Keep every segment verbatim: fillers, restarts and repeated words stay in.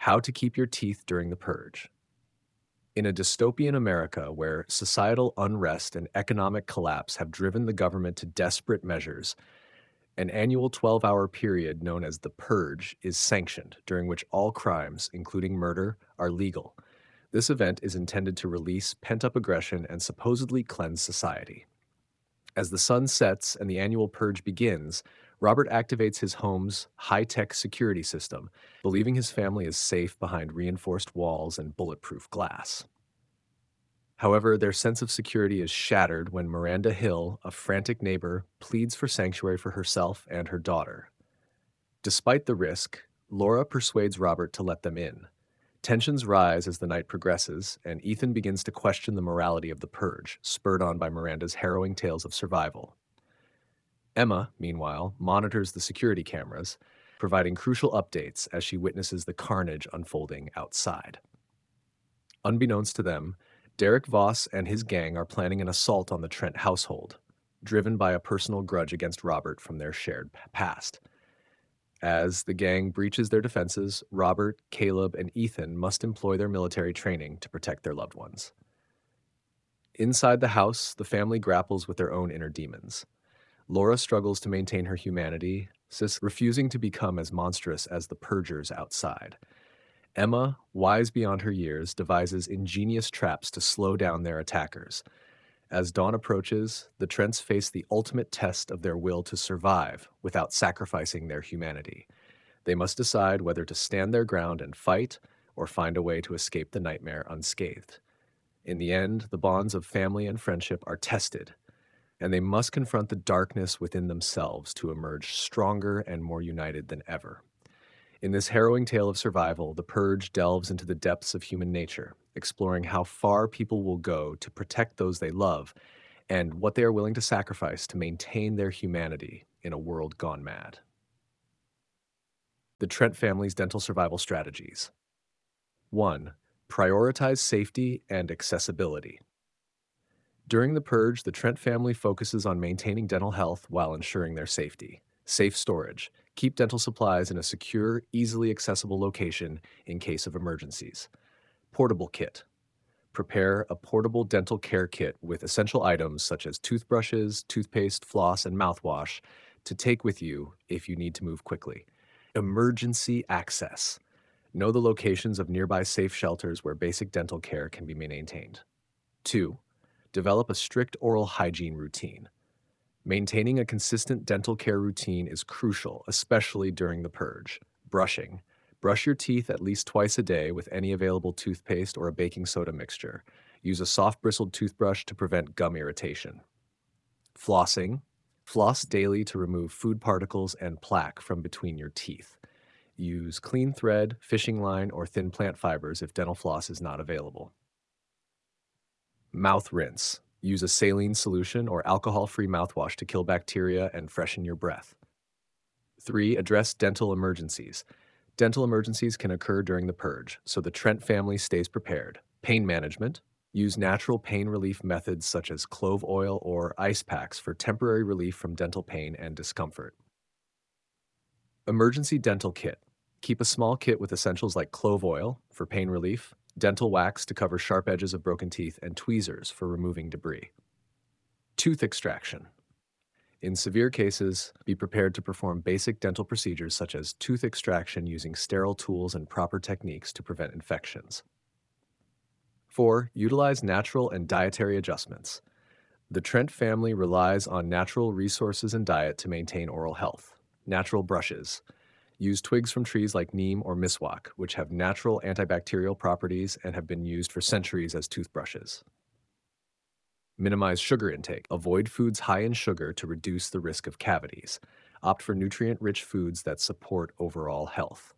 How to keep your teeth during the purge. In a dystopian America where societal unrest and economic collapse have driven the government to desperate measures, an annual twelve-hour period known as the Purge is sanctioned, during which all crimes, including murder, are legal. This event is intended to release pent-up aggression and supposedly cleanse society. As the sun sets and the annual purge begins, Robert activates his home's high-tech security system, believing his family is safe behind reinforced walls and bulletproof glass. However, their sense of security is shattered when Miranda Hill, a frantic neighbor, pleads for sanctuary for herself and her daughter. Despite the risk, Laura persuades Robert to let them in. Tensions rise as the night progresses, and Ethan begins to question the morality of the purge, spurred on by Miranda's harrowing tales of survival. Emma, meanwhile, monitors the security cameras, providing crucial updates as she witnesses the carnage unfolding outside. Unbeknownst to them, Derek Voss and his gang are planning an assault on the Trent household, driven by a personal grudge against Robert from their shared past. As the gang breaches their defenses, Robert, Caleb, and Ethan must employ their military training to protect their loved ones. Inside the house, the family grapples with their own inner demons. Laura struggles to maintain her humanity, Sis refusing to become as monstrous as the purgers outside. Emma, wise beyond her years, devises ingenious traps to slow down their attackers. As dawn approaches, the Trents face the ultimate test of their will to survive without sacrificing their humanity. They must decide whether to stand their ground and fight or find a way to escape the nightmare unscathed. In the end, the bonds of family and friendship are tested, and they must confront the darkness within themselves to emerge stronger and more united than ever. In this harrowing tale of survival, The Purge delves into the depths of human nature, exploring how far people will go to protect those they love and what they are willing to sacrifice to maintain their humanity in a world gone mad. The Trent family's dental survival strategies. one. Prioritize safety and accessibility. During the purge, the Trent family focuses on maintaining dental health while ensuring their safety. Safe storage. Keep dental supplies in a secure, easily accessible location in case of emergencies. Portable kit. Prepare a portable dental care kit with essential items such as toothbrushes, toothpaste, floss, and mouthwash to take with you if you need to move quickly. Emergency access. Know the locations of nearby safe shelters where basic dental care can be maintained. two. Develop a strict oral hygiene routine. Maintaining a consistent dental care routine is crucial, especially during the purge. Brushing. Brush your teeth at least twice a day with any available toothpaste or a baking soda mixture. Use a soft bristled toothbrush to prevent gum irritation. Flossing. Floss daily to remove food particles and plaque from between your teeth. Use clean thread, fishing line, or thin plant fibers if dental floss is not available. Mouth rinse. Use a saline solution or alcohol-free mouthwash to kill bacteria and freshen your breath. three. Address dental emergencies. Dental emergencies can occur during the purge, so the Trent family stays prepared. Pain management. Use natural pain relief methods such as clove oil or ice packs for temporary relief from dental pain and discomfort. Emergency dental kit. Keep a small kit with essentials like clove oil for pain relief, dental wax to cover sharp edges of broken teeth, and tweezers for removing debris. Tooth extraction. In severe cases, be prepared to perform basic dental procedures such as tooth extraction using sterile tools and proper techniques to prevent infections. four. Utilize natural and dietary adjustments. The Trent family relies on natural resources and diet to maintain oral health. Natural brushes. Use twigs from trees like neem or miswak, which have natural antibacterial properties and have been used for centuries as toothbrushes. Minimize sugar intake. Avoid foods high in sugar to reduce the risk of cavities. Opt for nutrient-rich foods that support overall health.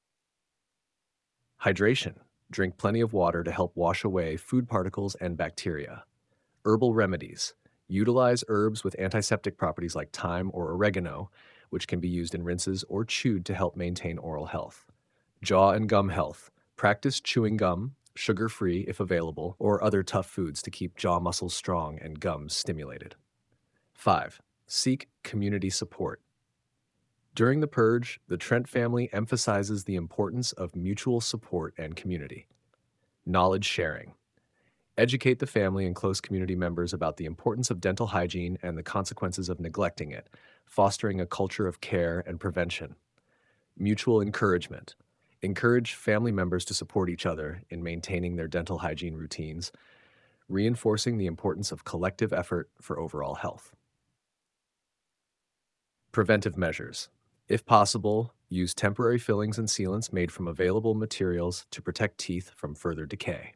Hydration. Drink plenty of water to help wash away food particles and bacteria. Herbal remedies. Utilize herbs with antiseptic properties like thyme or oregano, which can be used in rinses or chewed to help maintain oral health. Jaw and gum health. Practice chewing gum, sugar-free if available, or other tough foods to keep jaw muscles strong and gums stimulated. five. Seek community support. During the purge, the Trent family emphasizes the importance of mutual support and community. Knowledge sharing. Educate the family and close community members about the importance of dental hygiene and the consequences of neglecting it, fostering a culture of care and prevention. Mutual encouragement. Encourage family members to support each other in maintaining their dental hygiene routines, reinforcing the importance of collective effort for overall health. Preventive measures. If possible, use temporary fillings and sealants made from available materials to protect teeth from further decay.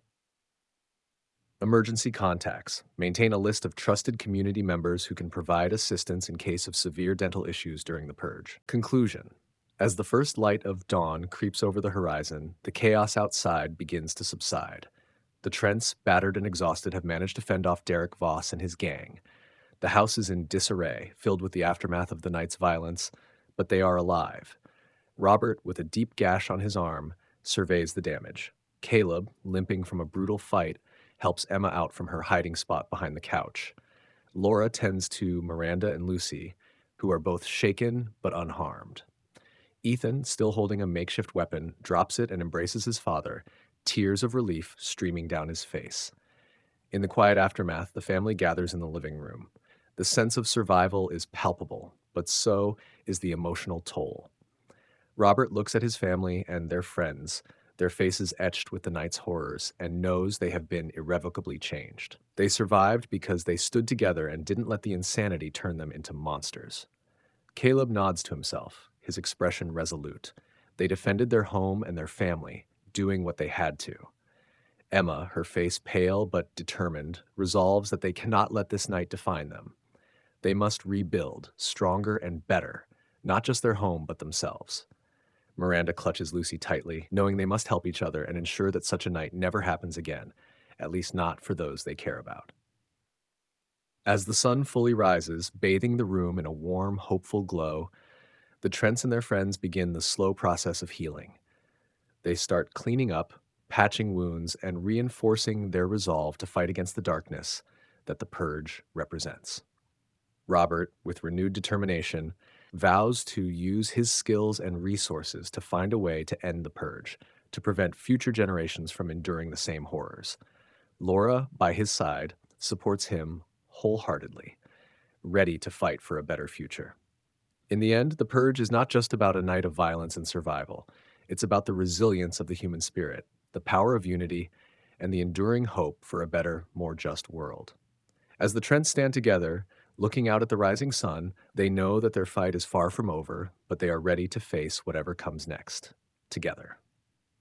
Emergency contacts. Maintain a list of trusted community members who can provide assistance in case of severe dental issues during the purge. Conclusion. As the first light of dawn creeps over the horizon, the chaos outside begins to subside. The Trents, battered and exhausted, have managed to fend off Derek Voss and his gang. The house is in disarray, filled with the aftermath of the night's violence, but they are alive. Robert, with a deep gash on his arm, surveys the damage. Caleb, limping from a brutal fight, helps Emma out from her hiding spot behind the couch. Laura tends to Miranda and Lucy, who are both shaken but unharmed. Ethan, still holding a makeshift weapon, drops it and embraces his father, tears of relief streaming down his face. In the quiet aftermath, the family gathers in the living room. The sense of survival is palpable, but so is the emotional toll. Robert looks at his family and their friends, their faces etched with the night's horrors, and knows they have been irrevocably changed. They survived because they stood together and didn't let the insanity turn them into monsters. Caleb nods to himself, his expression resolute. They defended their home and their family, doing what they had to. Emma, her face pale but determined, resolves that they cannot let this night define them. They must rebuild, stronger and better, not just their home but themselves. Miranda clutches Lucy tightly, knowing they must help each other and ensure that such a night never happens again, at least not for those they care about. As the sun fully rises, bathing the room in a warm, hopeful glow, the Trents and their friends begin the slow process of healing. They start cleaning up, patching wounds, and reinforcing their resolve to fight against the darkness that the purge represents. Robert, with renewed determination, vows to use his skills and resources to find a way to end the purge, to prevent future generations from enduring the same horrors. Laura, by his side, supports him wholeheartedly, ready to fight for a better future. In the end, the purge is not just about a night of violence and survival. It's about the resilience of the human spirit, the power of unity, and the enduring hope for a better, more just world. As the Trents stand together, looking out at the rising sun, they know that their fight is far from over, but they are ready to face whatever comes next, together.